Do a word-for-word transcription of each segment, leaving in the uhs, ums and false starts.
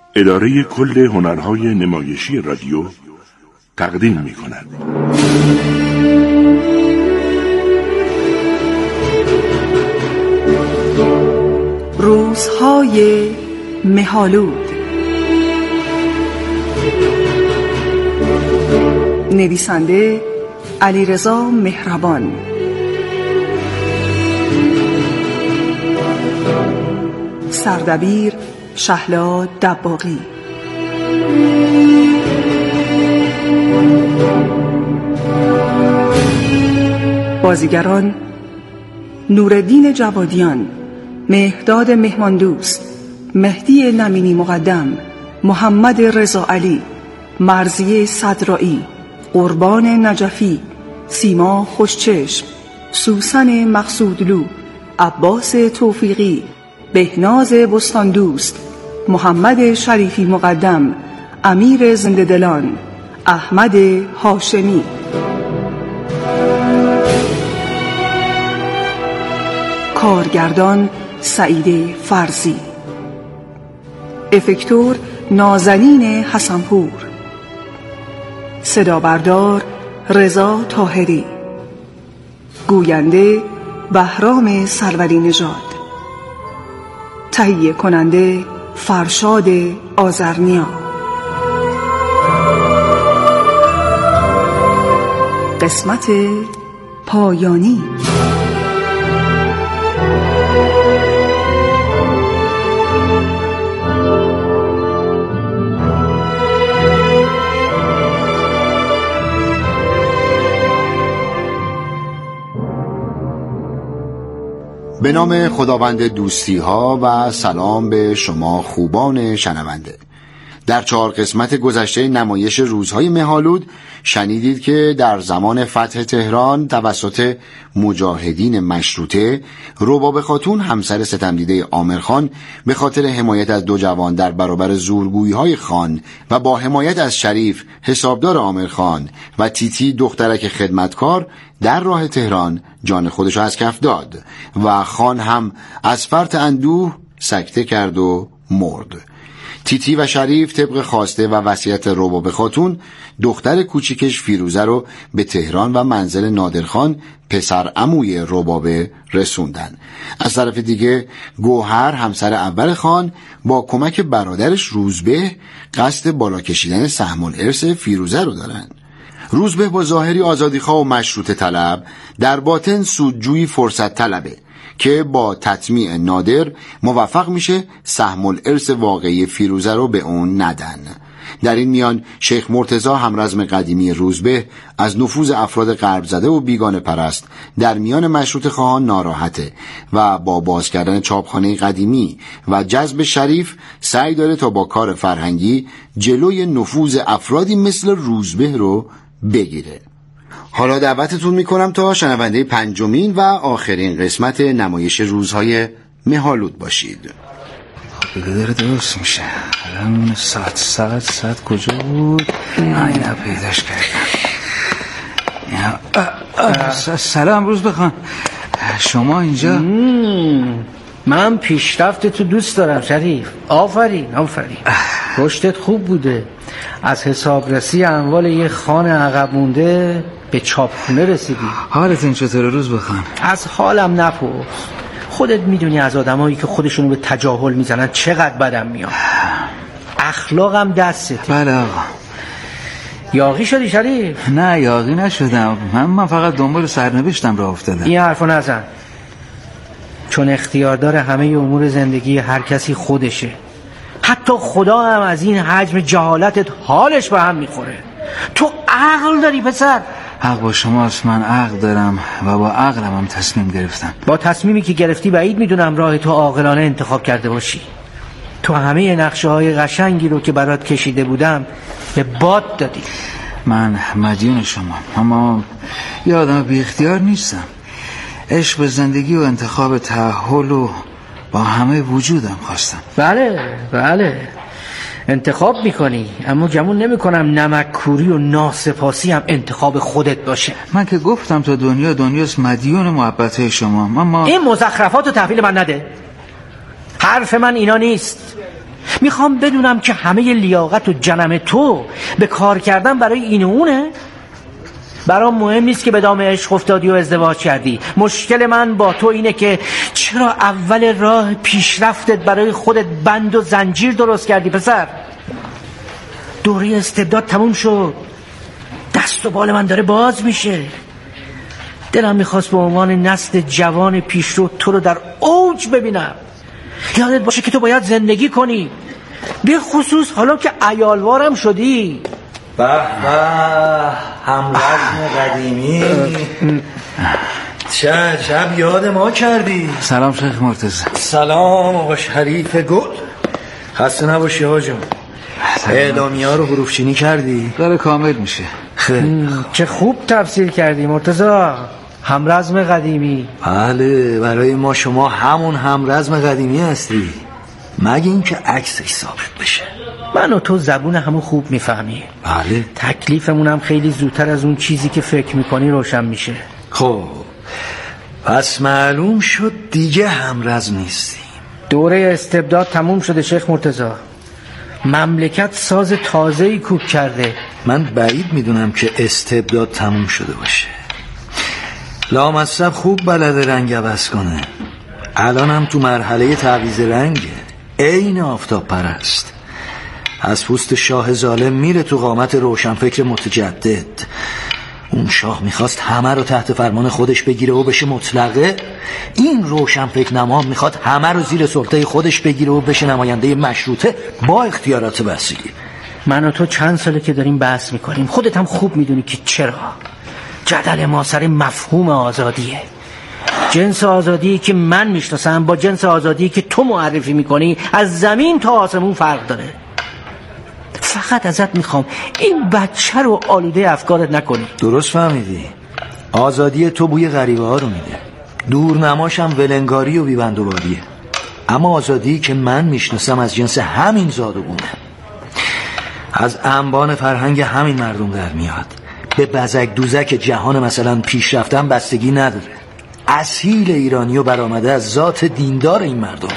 اداره کل هنرهای نمایشی رادیو تقدیم می کند. روزهای مه‌آلود. نویسنده علیرضا مهربان. سردبیر شهلا دباغی. بازیگران: نورالدین جوادیان، مهداد مهماندوست، مهدی نمینی مقدم، محمد رضا علی، مرضیه صدرایی، قربان نجفی، سیما خوشچشم، سوسن مقصودلو، عباس توفیقی، بهناز بستاندوست، محمد شریفی مقدم، امیر زنده‌دلان، احمد هاشمی. کارگردان سعید فرزی. افکتور نازنین حسنپور. صدا بردار رضا طاهری. گوینده بهرام سروری نژاد. تهیه کننده فرشاد آذرنیا. قسمت پایانی. به نام خداوند دوستی ها و سلام به شما خوبان شنونده. در چهار قسمت گذشته نمایش روزهای مه‌آلود شنیدید که در زمان فتح تهران توسط مجاهدین مشروطه، رباب خاتون همسر ستمدیده عامرخان به خاطر حمایت از دو جوان در برابر زورگویی‌های خان و با حمایت از شریف حسابدار عامرخان و تیتی دخترک خدمتکار در راه تهران جان خودش را از کف داد و خان هم از فرط اندوه سکته کرد و مرد. تیتی و شریف طبق خواسته و وصیت رباب خاتون دختر کوچیکش فیروزه رو به تهران و منزل نادرخان پسر عموی ربابه رسوندن. از طرف دیگه گوهر همسر اول خان با کمک برادرش روزبه قصد بالا کشیدن سهم الارث فیروزه رو دارن. روزبه با ظاهری آزادیخواه و مشروطه طلب، در باطن سودجویی فرصت طلبه که با تطمیع نادر موفق میشه سهم الارث واقعی فیروزه رو به اون ندن. در این میان شیخ مرتضی همرزم قدیمی روزبه از نفوذ افراد غرب زده و بیگانه پرست در میان مشروطه خواهان ناراحته و با باز کردن چاپخانه قدیمی و جذب شریف سعی داره تا با کار فرهنگی جلوی نفوذ افرادی مثل روزبه رو بگیره. حالا دعوتتون میکنم تا شنونده پنجمین و آخرین قسمت نمایش روزهای مه‌آلود باشید. دیگه داره درست میشه. الان ساعت ساعت ساعت کجا بود؟ اینا پیداش کردم. سلام روز بخوان. شما اینجا؟ من پیشرفت تو دوست دارم شریف. آفرین آفرین. رشدت خوب بوده. از حسابرسی اموال یه خان عقب مونده به چاپخونه رسیدی. حالت این چطور روز بخوان؟ از حالم نپرس. خودت میدونی از آدمایی که خودشونو به تجاهل میزنن چقدر بدم میاد. اخلاقم دسته. بله آقا. یاغی شدی شریف؟ نه یاغی نشدم. من من فقط دنبال سرنوشتم راه افتادم. این حرفو نزن، چون اختیاردار همه امور زندگی هر کسی خودشه. حتی خدا هم از این حجم جهالتت حالش به هم میخوره. تو عقل داری پسر. حق با شماست. من عقل دارم و با عقلم هم تصمیم گرفتم. با تصمیمی که گرفتی بعید میدونم راه تو عاقلانه انتخاب کرده باشی. تو همه نقشه های قشنگی رو که برات کشیده بودم به باد دادی. من مدیون شما، اما یه آدم بی اختیار نیستم. عشق به زندگی و انتخاب تأهل و با همه وجودم خواستم. بله بله انتخاب میکنی، اما گمون نمیکنم نمک‌کوری و ناسپاسی هم انتخاب خودت باشه. من که گفتم تا دنیا دنیاست مدیون محبت شما. اما این مزخرفات رو تحویل من نده. حرف من اینا نیست. میخوام بدونم که همه لیاقت و جنم تو به کار کردن برای این و اونه. برام مهم نیست که به دام عشق افتادی و ازدواج کردی. مشکل من با تو اینه که چرا اول راه پیشرفتت برای خودت بند و زنجیر درست کردی پسر. دوره استبداد تموم شد، دست و بال من داره باز میشه. دلم میخواست به عنوان نسل جوان پیشرو تو رو در اوج ببینم. یادت باشه که تو باید زندگی کنی، به خصوص حالا که عیالوارم شدی. به به، همرزم قدیمی. چه شب یاد ما کردی. سلام شیخ مرتضی. سلام آقا شریف گل. خسته نباشی آجا. اعلامی ها رو حروف چینی کردی؟ داره کامل میشه. خیلی چه خوب تفسیر کردی مرتضی. همرزم قدیمی. بله، برای ما شما همون همرزم قدیمی هستی، مگه این که عکسش ثابت بشه. من و تو زبون همون خوب میفهمی. بله. تکلیفمون هم خیلی زودتر از اون چیزی که فکر میکنی روشن میشه. خب پس معلوم شد دیگه همرزم نیستیم. دوره استبداد تموم شده شیخ مرتضی. مملکت ساز تازه‌ای کوک کرده. من بعید میدونم که استبداد تموم شده باشه. لامصب خوب بلده رنگ عوض کنه. الان هم تو مرحله تعویض رنگه، عین آفتاب پرست. از پوست شاه ظالم میره تو قامت روشنفکر متجدد. اون شاه میخواست همه رو تحت فرمان خودش بگیره و بشه مطلقه. این روشنفکر نما میخواد همه رو زیر سلطه خودش بگیره و بشه نماینده مشروطه با اختیارات وسیع. من و تو چند ساله که داریم بحث میکنیم، خودت هم خوب میدونی که چرا. جدل ما سر مفهوم آزادیه. جنس آزادی که من میشناسم با جنس آزادی که تو معرفی میکنی از زمین تا آسمون فرق داره. فقط ازت میخوام این بچه رو آلوده افکارت نکنی. درست فهمیدی. آزادی تو بوی غریبه ها رو میده، دورنماشم ولنگاری و بیبندوباریه. اما آزادی که من میشناسم از جنس همین زاد و گونه، از انبان فرهنگ همین مردم در میاد. به بزک دوزک جهان مثلا پیشرفتن بستگی نداره. اصیل ایرانی و برآمده از ذات دیندار این مردمه.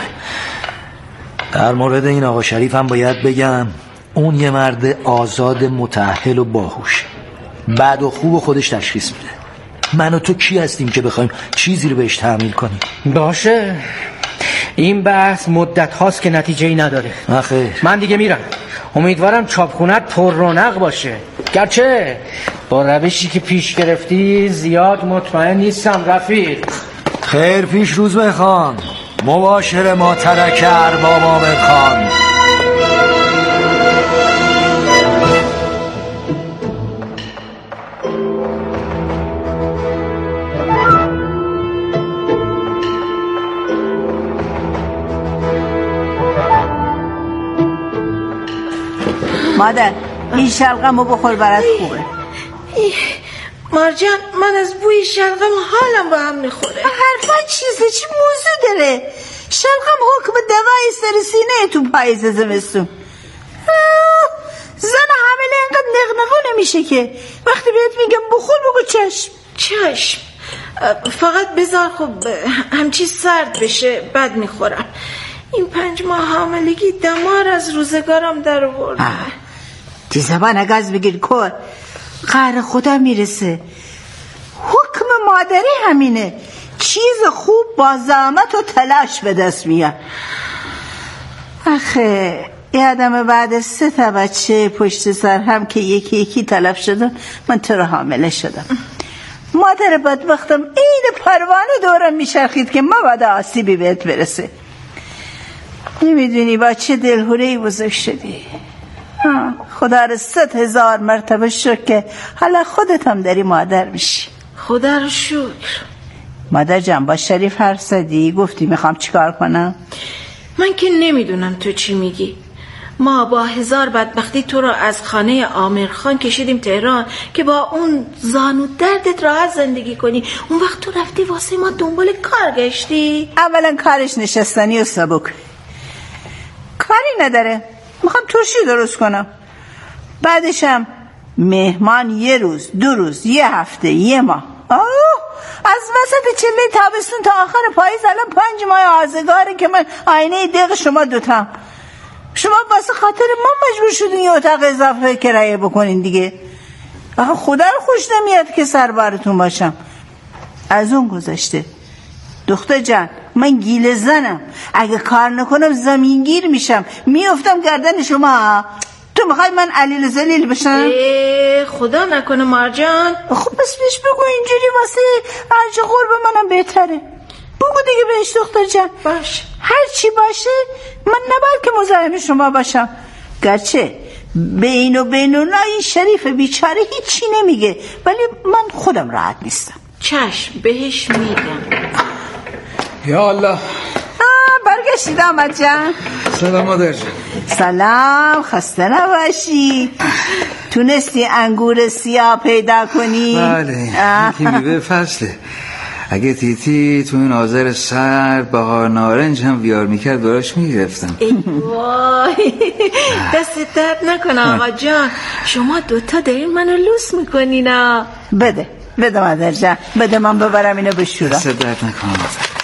در مورد این آقا شریف هم باید بگم اون یه مرد آزاد متأهل و باهوش، بد و خوب و خودش تشخیص میده. من و تو کی هستیم که بخوایم چیزی رو بهش تحمیل کنیم؟ باشه، این بحث مدت هاست که نتیجه‌ای نداره. آخه من دیگه میرم. امیدوارم چاپخونت پر رونق باشه، گرچه با روشی که پیش گرفتی زیاد مطمئن نیستم رفیق. خیر پیش روز بخوان. مباشر ما ترک ارباب عامر خان. مادر این شلغمو بخور برات خوبه. مارجان من از بوی شلغم حالم با هم میخوره. حرفا چیزه، چی موضوع داره؟ شلغم حکم دوای سر سینه تو پاییز زمستون. زن حامله اینقدر نغنغو نمیشه که وقتی بهت میگم بخور بگو چشم. چشم، فقط بذار خب همچی سرد بشه بعد میخورم. این پنج ماه حاملگی دمار از روزگارم در آورده. تی زبان گاز بگیر کن، قهر خدا میرسه. حکم مادری همینه، چیز خوب با زحمت و تلاش به دست میاد. آخه یادم بعد سه تا بچه پشت سر هم که یکی یکی تلف شدن من تو رو حامله شدم. مادر بدبختم این پروانه دورم میچرخید که مبادا آسیبی بهت برسه. نمیدونی با چه دلهوره‌ای بزرگ شدی. خدا رو صد هزار مرتبه شکر که حالا خودت هم داری مادر میشی. خدا رو شکر. مادر جان با شریف حرف زدی؟ گفتی میخوام چیکار کنم؟ من که نمیدونم تو چی میگی. ما با هزار بدبختی تو رو از خانه عامر خان کشیدیم تهران که با اون زانو دردت راحت زندگی کنی. اون وقت تو رفتی واسه ما دنبال کار گشتی. اولا کارش نشستنی و سبک، کاری نداره. میخوام ترشی درست کنم. بعدشم مهمان یه روز، دو روز، یه هفته، یه ماه. آه از وسط چله تابستون تا آخر پاییز الان پنج ماه آزگاره که من آینه دق شما دوتام. شما واسه خاطر ما مجبور شدین یه اتاق اضافه کرایه بکنین دیگه. آخه خدا رو خوش نمیاد که سربارتون باشم. از اون گذشته دختر جان، من گیل زنم، اگه کار نکنم زمینگیر میشم، میافتم گردن شما. تو میخوای من علیل ذلیل بشم؟ خدا نکنه مارجان. خب بس بهش بگو اینجوری واسه ارج قرب منم بهتره. بگو دیگه بهش دختر جان. باش، هر چی باشه من نباید که مزاحم شما باشم. گرچه بین و بین و این شریف بیچاره هیچی نمیگه، ولی من خودم راحت نیستم. چشم بهش میگم. یا الله، برگشتید آمد جان. سلام مادر جان. سلام، خسته نباشی. تونستی انگور سیاه پیدا کنی؟ بله، یکی میوه فصله. اگه تیتی تو این آذر سرد بهار نارنج هم بیار میکرد براش میگرفتم. ای وای، دست درد نکنه آقا جان. شما دوتا دارین منو لوس میکنین. بده بده مادر جان، بده من ببرم اینو بشورم. دست درد نکنه مادر.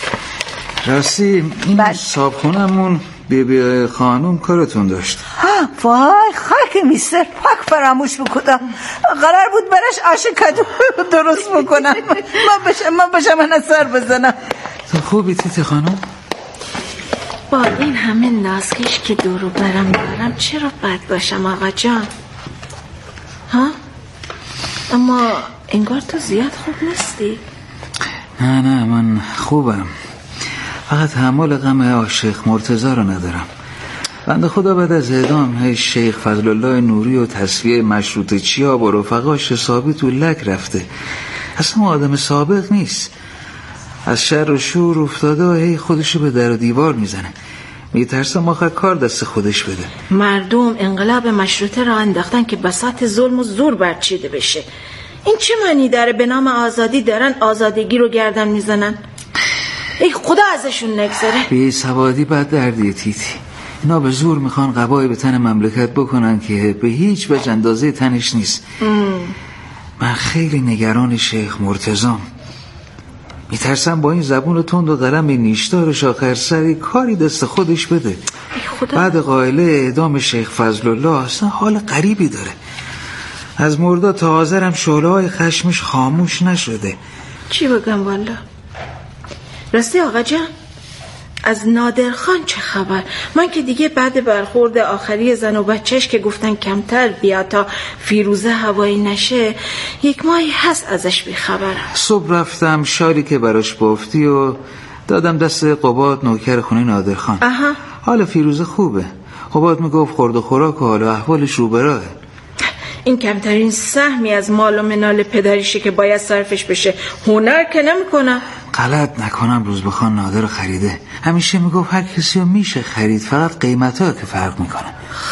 راستی این صابخونمون بی بی خانوم کارتون داشت. وای خاک میستر، پاک فراموش بکنم. قرار بود براش آش کدو درست بکنم. من بشم من بشم من سر بزنم. تو خوبی تیتی خانوم؟ با این همه نازکش که دورو برم دارم چرا بد باشم آقا جان؟ ها؟ اما انگار تو زیاد خوب نیستی. نه نه من خوبم، فقط تحمل غم عاشق مرتضی رو ندارم. بنده خدا بعد از اعدام شیخ فضل الله نوری و تصفیه مشروطه چیا با رفقاش حسابی تو لک رفته. اصلا آدم سابق نیست، از شر و شور افتاده و هی خودشو به در و دیوار میزنه. میترسم آخر کار دست خودش بده. مردم انقلاب مشروطه را انداختن که بساط ظلم و زور برچیده بشه. این چه معنی داره؟ به نام آزادی دارن آزادگی رو گردن میزنن. ای خدا ازشون نگذره. بی سوادی بد دردیه تیتی. اینا به زور میخوان قبای به تن مملکت بکنن که به هیچ وجه اندازه تنش نیست. ام. من خیلی نگران شیخ مرتضام. میترسم با این زبون تند و قلم نیشدارش آخر سری کاری دست خودش بده. بعد قائله اعدام شیخ فضل الله اصلا حال غریبی داره. از مردا تا حاضرم شعله‌های خشمش خاموش نشده. چی بگم والا؟ راستی آقا جان، از نادرخان چه خبر؟ من که دیگه بعد برخورد آخری زن و بچهش که گفتن کمتر بیا تا فیروزه هوایی نشه، یک ماهی هست ازش بیخبرم. صبح رفتم شالی که براش بافتی و دادم دست قباد نوکر خونه نادرخان. اها. حال فیروزه خوبه. قباد میگفت خورد و خوراک و حال و احوالش رو براه. این کمترین سهمی از مال و منال پدریشه که باید صرفش بشه. هنر که نمیکنه. غلط نکنم روز بخوان نادر خریده. همیشه میگفت هر کسی رو میشه خرید، فقط قیمت‌ها که فرق میکنه.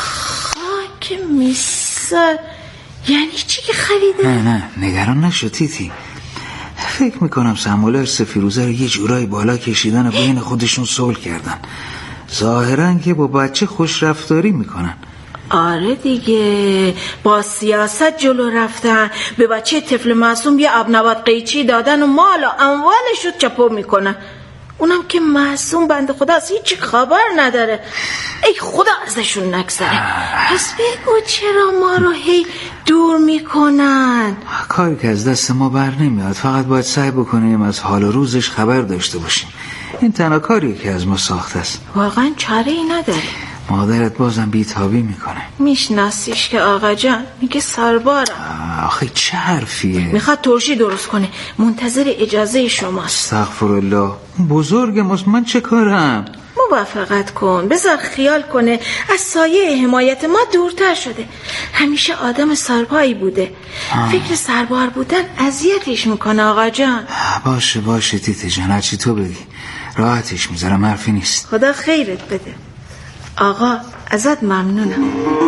خاک میسر، یعنی چی که خریده؟ نه نه نگران نشو تیتی. فکر میکنم سمولر سفیروزه رو یه جورایی بالا کشیدن و بین خودشون صلح کردن. ظاهرا که با بچه خوش رفتاری میکنن. آره دیگه، با سیاست جلو رفتن، به بچه طفل معصوم یه ابنبات قیچی دادن و مال و اموالش رو چپو میکنن. اونم که معصوم بنده خدا از هیچی خبر نداره. ای خدا ازشون نگذره. پس بگو چرا ما رو هی دور میکنن؟ کاری که از دست ما بر نمیاد، فقط باید سعی بکنیم از حال و روزش خبر داشته باشیم. این تنها کاریه که از ما ساخته است. واقعا چاره ای نداره. مادرت بازم بیتابی میکنه. میشناسیش که آقا جان میگه سربارم. آخه چه حرفیه؟ میخواد ترشی درست کنه، منتظر اجازه شماست. استغفرالله، بزرگ ماست، من چه کارم؟ موافقت کن، بذار خیال کنه از سایه حمایت ما دورتر شده. همیشه آدم سربایی بوده. آه. فکر سربار بودن اذیتش میکنه آقا جان. باشه باشه تیتی جان، هرچی تو بگی، راحتش میذارم، حرفی نیست. خدا خیرت بده آقا، ازت ممنونم.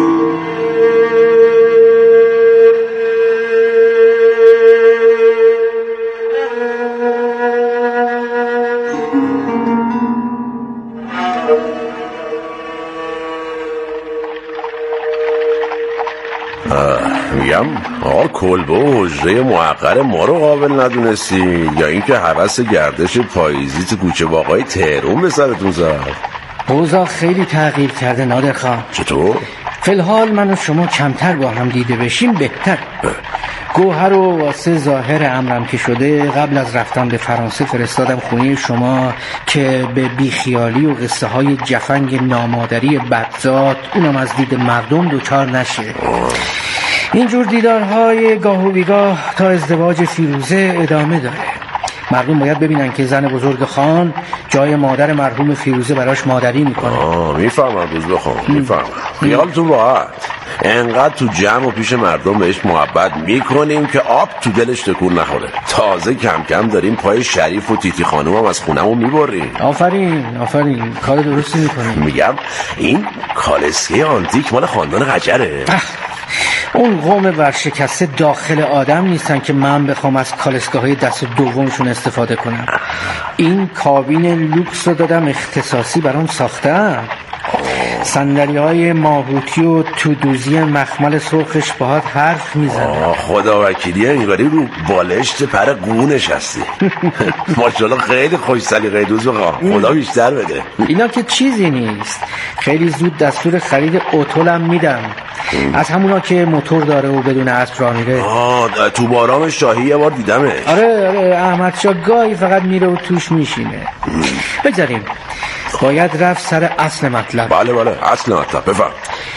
میگم آقا کلبه و حجره موقر ما رو قابل ندونستی یا اینکه هوس گردش پاییزی تو کوچه باقای تهرون به سرتون زد؟ اوضاع خیلی تغییر کرده نادر خان. چطور؟ فی الحال من و شما کمتر با هم دیده بشیم بهتر. گوهر و واسه ظاهر امرم که شده قبل از رفتن به فرانسه فرستادم خونه شما که به بیخیالی و قصه های جفنگ نامادری بدزاد اونم از دید مردم دوچار نشه. اینجور دیدارهای گاه و بیگاه تا ازدواج فیروزه ادامه داره. مردم باید ببینن که زن بزرگ خان جای مادر مرحوم فیروزه براش مادری میکنه. آه میفهمم روز بخوام میفهمم. خیالتون راحت، انقدر تو جمع و پیش مردم بهش محبت میکنیم که آب تو دلش تکون نخوره. تازه کم کم داریم پای شریف و تیتی خانوم هم از خونمون میبریم. آفرین آفرین، کار درستی میکنیم. میگم این کالسکه آنتیک مال خاندان قجره. اون قوم ورشکسته داخل آدم نیستن که من بخوام از کالسکه های دست دومشون استفاده کنم. این کابین لوکس رو دادم اختصاصی برام ساختم. صندلی های ماهوتی و تودوزی مخمل سرخش باهات حرف میزنه. خدا وکیلی اینوری رو بالشت پر گونش هستی. ماشاءالله خیلی خوش سلیقه دوز بخواه. خدا بیشتر بده. اینا که چیزی نیست، خیلی زود دستور خرید اوتولم میدم، از همونا که موتور داره و بدون اسب راه میره. آه تو بارام شاهی یه بار دیدمش. آره آره احمد شاه گاهی فقط میره و توش میشینه. بگذاریم، باید رفت سر اصل مطلب. بله بله اصل مطلب بفهم.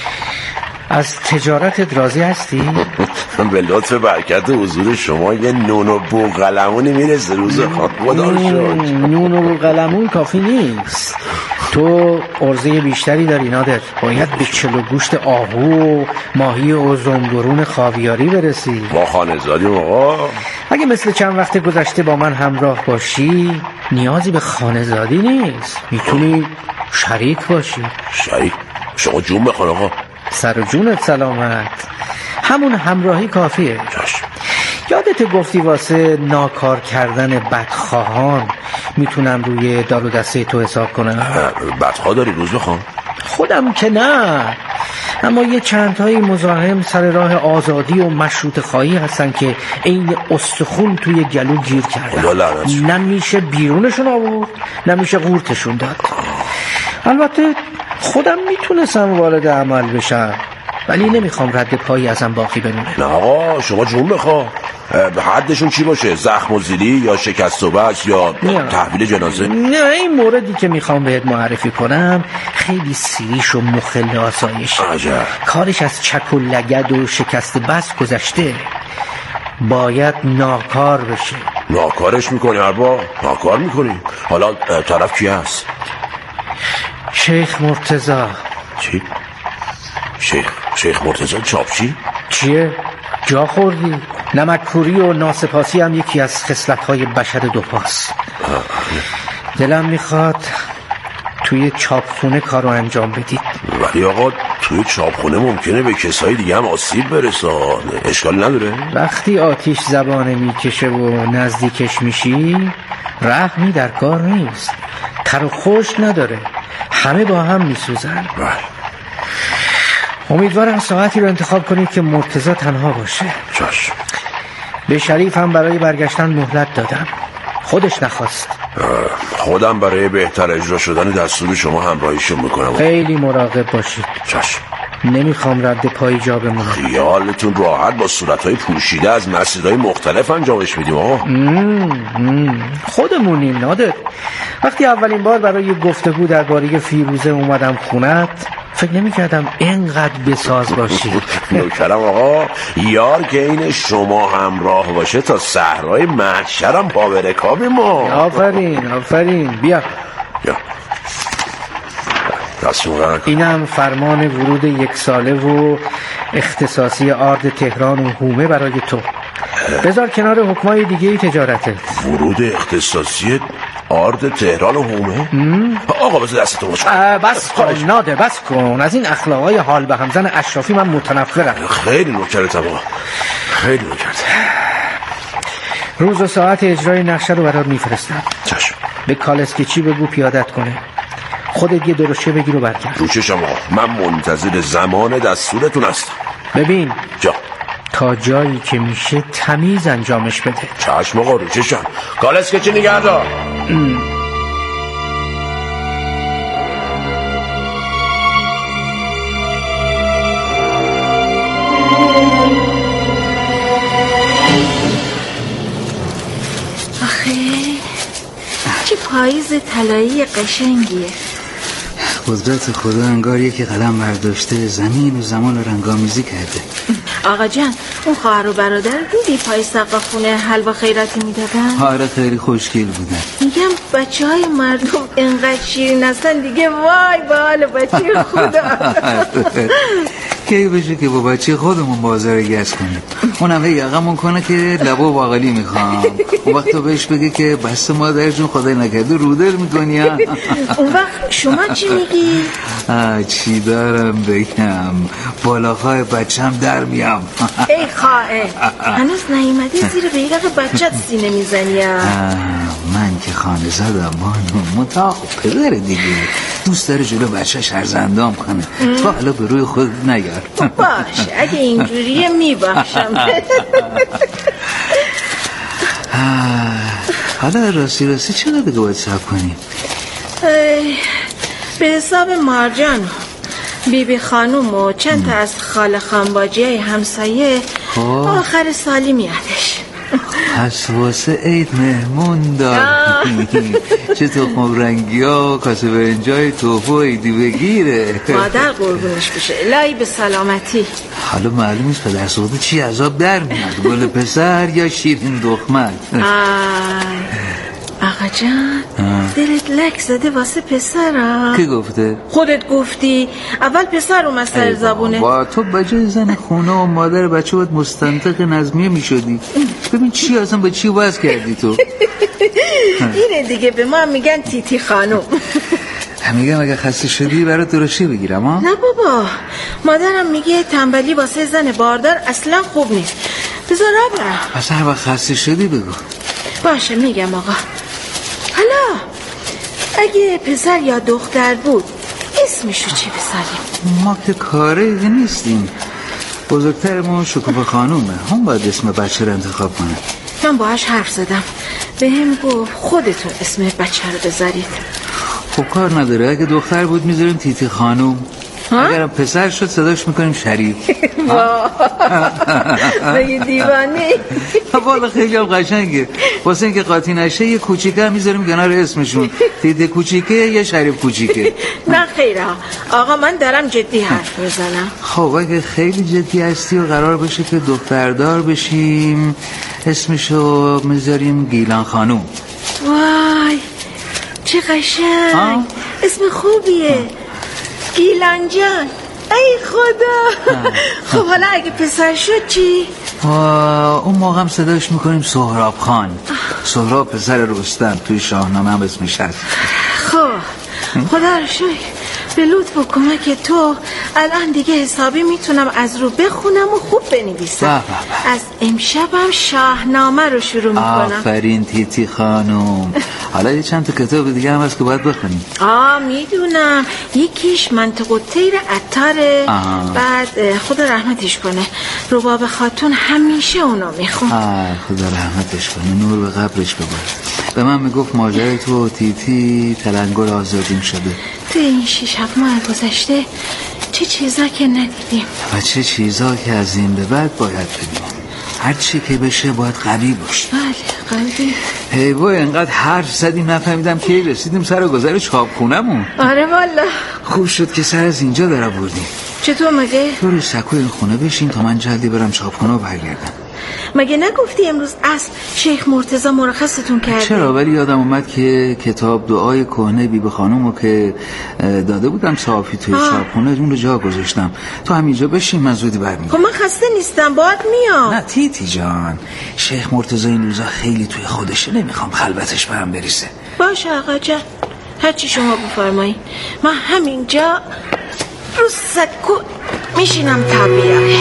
از تجارتت راضی هستی؟ به لطف برکت حضور شما یه نون و بوقلمونی میرسه روز خان. خدا رو شکر. نون و بوقلمون کافی نیست، تو عرضه بیشتری داری نادر. باید به چلو گوشت آهو و ماهی اوزنبرون خاویاری برسی. با خانه‌زادیم آقا. اگه مثل چند وقت گذشته با من همراه باشی نیازی به خانه‌زادی نیست، میتونی شریک باشی. شریک؟ شما جون بخون آقا. سر و جونت سلامت، همون همراهی کافیه. جاش. یادت گفتی واسه ناکار کردن بدخواهان میتونم روی دار و دسته تو حساب کنم؟ بدخواه داری روز بخوام؟ خودم که نه، اما یه چندتایی مزاحم سر راه آزادی و مشروط خواهی هستن که این استخون توی گلو گیر کردن. نمیشه بیرونشون آورد، نمیشه قورتشون داد. البته خودم میتونستم وارد عمل بشم، ولی نمیخوام رد پایی ازم باقی بمونه. نه آقا شما جون بخوا. حدشون چی باشه؟ زخم و زیلی یا شکست و بس یا تحویل جنازه؟ نه این موردی که میخوام بهت معرفی کنم خیلی سیریش و مخل آسایش. عجب. کارش از چک و لگد و شکست بس گذشته، باید ناکار بشه. ناکارش میکنی اربا؟ ناکار میکنی؟ حالا طرف کی هست؟ شیخ مرتضی. چی؟ شیخ شیخ مرتضی چاپچی؟ چیه؟ جا خوردی؟ نمک‌خوری و ناسپاسی هم یکی از خصلت‌های بشر دوپاست. دلم میخواد توی چاپخونه کارو انجام بدید. ولی آقا توی چاپخونه ممکنه به کسای دیگه هم آسیب برسه. اشکال نداره؟ وقتی آتیش زبانه میکشه و نزدیکش میشی رحمی در کار نیست، تر و خشک نداره، همه با هم میسوزن. بله. امیدوارم ساعتی رو انتخاب کنید که مرتضی تنها باشه. چشم. به شریف هم برای برگشتن مهلت دادم، خودش نخواست. خودم برای بهتر اجرا شدن دستور شما همراهیشون میکنم. خیلی مراقب باشید. چشم. نمیخوام رد پای جا بمونم. خیالتون راحت، با صورتهای پوشیده از مسیرهای مختلف انجامش میدیم آقا. خودمونیم نادر. وقتی اولین بار برای گفتگو درباره فیروزه اومدم خونت فکر نمی کردم اینقدر بساز باشی. نوکرم آقا، یار که این شما همراه باشه تا صحرای محشرم پا به رکاب ما. آفرین آفرین. بیا بیا اینم فرمان ورود یک ساله و اختصاصی آرد تهران و هومه برای تو. بذار کنار حکمای دیگه تجارته. ورود اختصاصی آرد تهران و هومه؟ آقا بذار دستتون باشه. بس کن ناده، بس کن. از این اخلاقای حال به همزن اشرافی من متنفرم. خیلی نوکرتم آقا، خیلی نوکرتم. روز و ساعت اجرای نقشه رو برات میفرستم. چشم. به کالسکچی بگو پیادت کنه، خودت یه درشه بگیر و برگرد. رو چشم آقا، من منتظر زمان دستورتون هستم. ببین جا تا جایی که میشه تمیز انجامش بده. چشم آقا، رو چشم. کالسکچی نگهدار. پاییز طلایی قشنگیه. قدرت خدا انگار یکی قلم برداشته زمین و زمان رو رنگامیزی کرده. آقا جان، اون خواهر و برادر دیدی پای سقف خونه حلوا خیراتی میدادن؟ آره خیلی خوشگل بودن. میگم بچه های مردم انقدر شیرین هستن دیگه، وای با حال بچه خدا. کی بشه که با بچه خودمون بازار گز کنیم، اونم هی یقمون کنه که لبا باقلی میخوام. اون وقت تو بهش بگه که بس مادر جون خدای نکرده رودر میکنی. اون وقت شما چی میگی؟ چی دارم بگم، بالاخای بچم در میام. ای خائن، هنوز نیومدی زیر بیرق بچت سینه میزنی. من که خانه زدم بانو، متاق پدر دیگه دوست داره جلو بچه‌ش هرزندام کنه. تو حالا به روی خود نگر. باشه اگه اینجوریه میبخشم. حالا راستی راستی چقدر دیگه باید صبر کنیم؟ به حساب مارجان بی بی خانوم و چند تا از خاله خانباجی های همسایه آخر سالی میادش. پس واسه عید مهمون داری. چه تخم رنگی ها کاسه برنجای توفو عیدی بگیره. مادر قربونش بشه، الهی به سلامتی. حالا معلوم نیست پدر سوخته چی عذاب در میاد، گل پسر یا شیرین دخمت. آقا جان دلت لک زده واسه پسرم. کی گفته؟ خودت گفتی. اول پسر اومد سر زبونه. با تو بجای زن خونه و مادر بچه باید مستنطق نظمیه می شدی. ببین چی اصلا با چی وز کردی تو. اینه دیگه به ما میگن تیتی خانوم. میگم اگه خسته شدی برای درشی بگیرم ها؟ نه بابا، مادرم میگه تنبلی واسه زن باردار اصلا خوب نیست. بذار برم. پس هر وقت خسته شدی بگو. باشه میگم آقا. حالا اگه پسر یا دختر بود اسمشو چی بذاریم؟ ما که کاره نیستیم، بزرگترمون شکوفه خانومه، هم باید اسم بچه رو انتخاب کنه. من باهاش حرف زدم، به هم گفت خودتون اسم بچه رو بذارید. خب کار نداره، اگه دختر بود میذاریم تیتی خانوم، اگرم پسر شد صداش میکنیم شریف. بگی دیوانه. والا خیلی هم قشنگه، واسه اینکه قاطی نشه یه کوچیکه هم میذاریم کنار اسمشون، تیتی کوچیکه یا شریف کوچیکه. نه خیره آقا، من دارم جدی حرف میزنم. خب اگه خیلی جدی هستی و قرار باشه که دختردار بشیم اسمشو میذاریم گیلان خانوم. وای چه قشنگ، اسم خوبیه. گیلان جان. ای خدا. خب حالا اگه پسر شد چی؟ اون موقع هم صداش میکنیم سهراب خان. سهراب پسر رستم توی شاهنامه هم اسمش هست. خب خدا رو شکر به لطف و کمک تو الان دیگه حسابی میتونم از رو بخونم و خوب بنویسم. از امشبم شاهنامه رو شروع میکنم. آفرین تیتی خانم. حالا یه چند تا کتاب دیگه هم هست که باید بخونیم. آه میدونم، یکیش منطق الطیر عطاره. بعد خدا رحمتش کنه رباب خاتون همیشه اونو میخون. خدا رحمتش کنه، نور به قبرش بباره. به من میگفت ماجرای تو و تیتی تلنگر آزادیم شده. تو این شیش هفت ماه گذشته چه چیزا که ندیدیم و چه چیزا که از این به بعد باید ببینیم. هر چی که بشه باید قوی باشه. بله قوی. هی وای انقدر حرف زدیم نفهمیدم کی رسیدیم سر گذر چاپخونمون. آره والا خوب شد که سر از اینجا در آوردیم. چطور مگه؟ تو رو سکوی این خونه بشین تا من جلدی برم چاپخونه و برگردم. مگه نگفتی امروز اصل شیخ مرتضی مرخصتون کرده؟ چرا، ولی یادم اومد که کتاب دعای کهنه بی بی خانومو که داده بودم صافی توی چاپخونه اون رو جا گذاشتم. تو همینجا بشین من زودی برمیگردم. خب من خسته نیستم، باهات میام. نه تیتی جان، شیخ مرتضی این روزا خیلی توی خودشه، نمیخوام خلوتش به هم بریزه. باشه آقا جان، هرچی شما بفرمایید. من همینجا رو سکو میشینم تا بیای.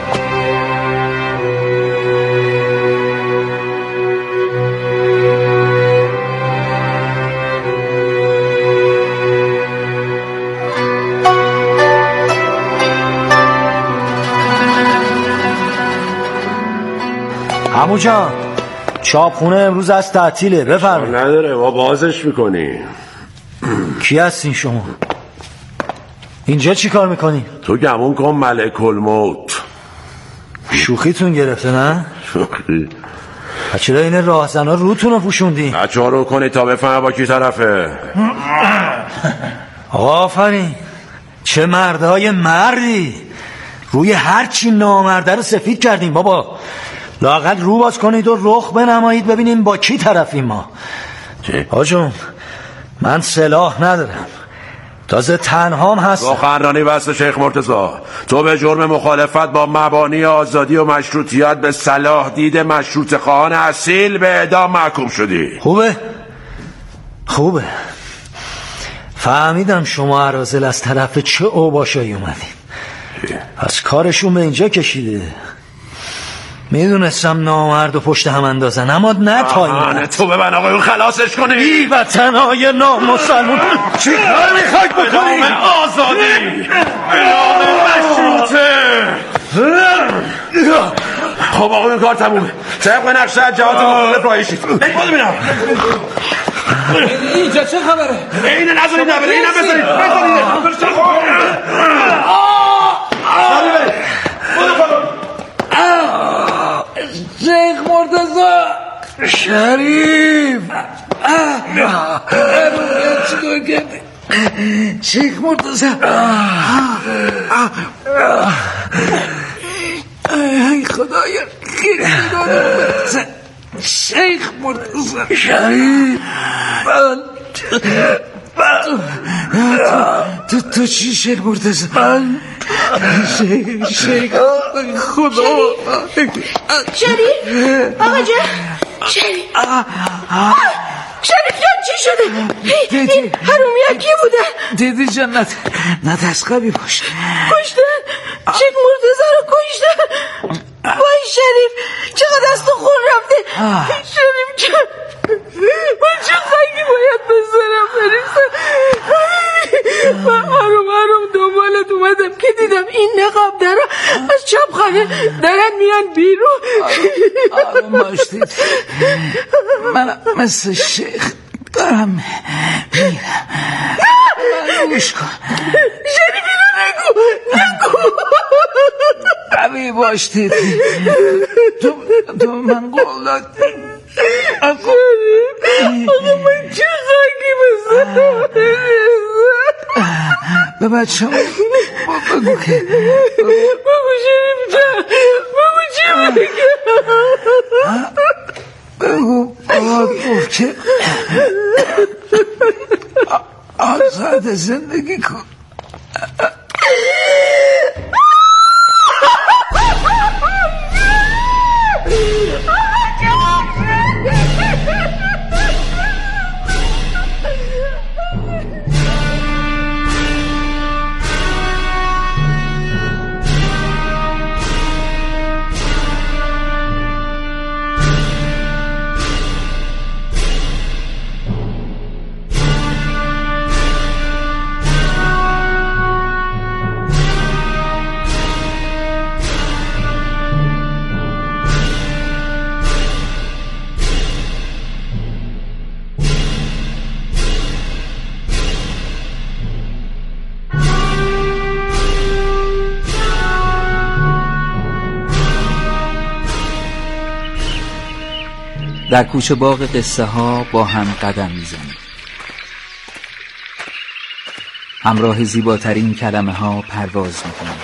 عمو جان چاپخونه امروز از تعطیله، بفرمایید. نداره ما بازش میکنیم. کی هستین شما؟ اینجا چی کار میکنی؟ تو گمون کن ملک الموت. شوخیتون گرفته نه؟ شوخی چرا این راهزنا روتون رو پوشوندین؟ بچه ها رو کنید تا بفهمه با کی طرفه. آفرین، چه مردهای مردی. روی هر چی نامرده رو سفید کردیم بابا. لااقل رو باز کنید و رخ بنمایید ببینیم با کی طرفیم ما. چی؟ آجون من سلاح ندارم، تازه تنهام هستم. سخنرانی بس شیخ مرتضی. تو به جرم مخالفت با مبانی آزادی و مشروطیت به صلاح دید مشروط خواهان اصیل به اعدام محکوم شدی. خوبه خوبه فهمیدم شما اراذل از طرف چه اوباشایی اومدیم. از کارشون به اینجا کشیده. میدونستم نامرد و پشت هم اندازن، اما نه تا این تو ببن آقایون خلاصش کنی. بی وطنهای نامسلمون چی کار میخواید بکنی؟ آزادی به نام مشروطه. خب آقایون کار تمومه. طبق نقشه جهات مختلف راهی شید. بگو ببینم اینجا چه خبره؟ اینه نذارید نبره، اینم بذارید بذارید. شیخ مرتضی شریف چیکار کردی؟ شیخ مرتضی ای خدایا خیلی دارم برسن. شیخ مرتضی شریف تو تو چی شیخ مرتضی؟ شیخ شیخ خدا. شریف آقا جان شریف شریف جان چی شده؟ این حرومی ها کی بوده؟ دیدی جنت نه دستقبی باش کشتن شیخ مرتضی رو کشتن. وای شریف چقدر از تو خون رفته. شریف جان من چه خنگی باید بزنم بریسم. من آروم آروم دنبالت اومدم که دیدم این نقاب درها از چاپخانه دارن میان بیرون. آروم باشید، من مثل شیخ دارم میرم. من گوش کن شریف اینو نگو نگو. قوی باشید. تو تو من قول داد. آقا من چه خنگی بزنم به بچه هم بگو که بگو شریف جان بگو چی بگم. بگو بابا گفت که آزاد زندگی کن. در کوچه باغ قصه ها با هم قدم میزنیم. همراه زیباترین کلمه ها پرواز میکنیم.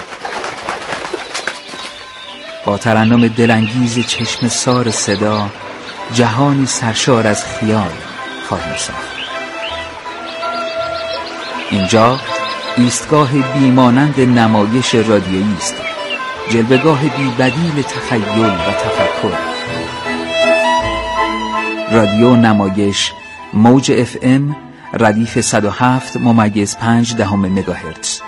با ترنم دلانگیز چشم سار صدا جهانی سرشار از خیال خواهیم ساخت. اینجا ایستگاه بیمانند نمایش رادیویی است، جلوه‌گاه بی بدیل تخیل و تفکر. رادیو نمایش موج اف ام ردیف صد و هفت ممیز پنج دهم مگاهرتز.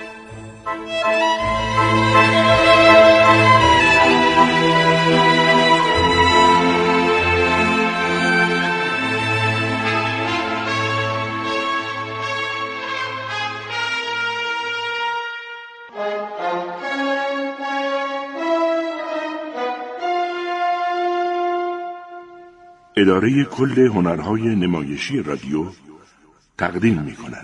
اداره کل هنرهای نمایشی رادیو تقدیم می کند.